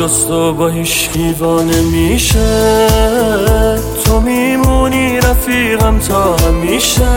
جز تو با هیچکی نمیشه، تو میمونی رفیقم تا همیشه.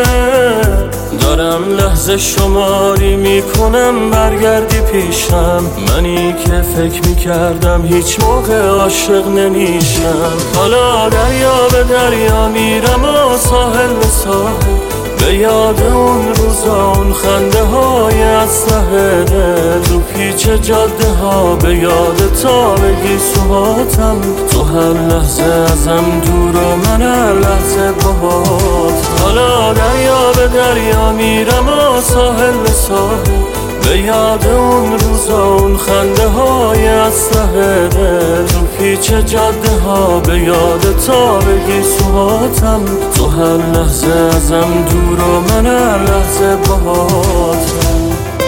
دارم لحظه شماری میکنم برگردی پیشم، منی که فکر میکردم هیچ موقع عاشق نمیشم. حالا دریا به دریا میرم و ساحل به ساحل، به یاد اون روزا، اون خنده های اسلحه دل، تو پیچ جاده ها به یاد تارگی سوهاتم. تو هر لحظه ازم دور و من هر لحظه باهات. حالا دریا به دریا میرم و ساحل به ساحل، به یاد اون روزا، اون خنده های اسلحه دل، تو پیچ جاده ها به یاد تارگی سوهاتم. تو هر لحظه ازم دور و من هر لحظه باهاتم.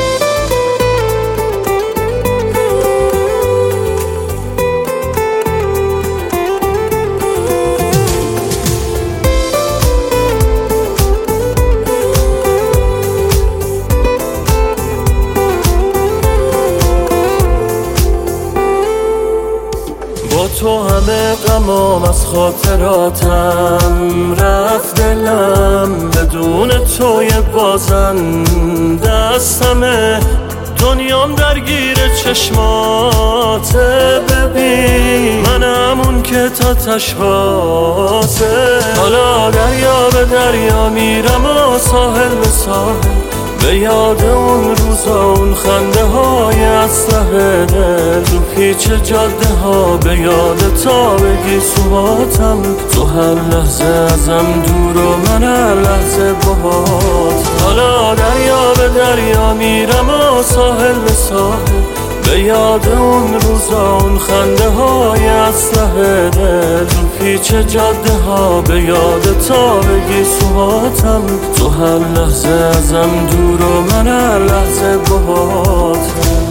با تو همه غمام از خاطراتم رفت دلم، بدون توی بازن دستمه، دنیام درگیر چشماته. ببین من همون که تا تشواسه. حالا دریا به دریا میرم و ساحل به ساحل، به یاد اون روزا، اون خنده های اسلحه دل، تو پیچ جاده ها به یاد تارگی سوهاتم. تو هر لحظه ازم دور و من هر لحظه باهات. حالا دریا به دریا میرم و ساحل به ساحل، به یاد اون روزا، اون خنده های اسلحه دل، تو پیچ جاده ها به یاد تارگی سوهاتم. تو هر لحظه ازم دور و من هر لحظه باهاتم.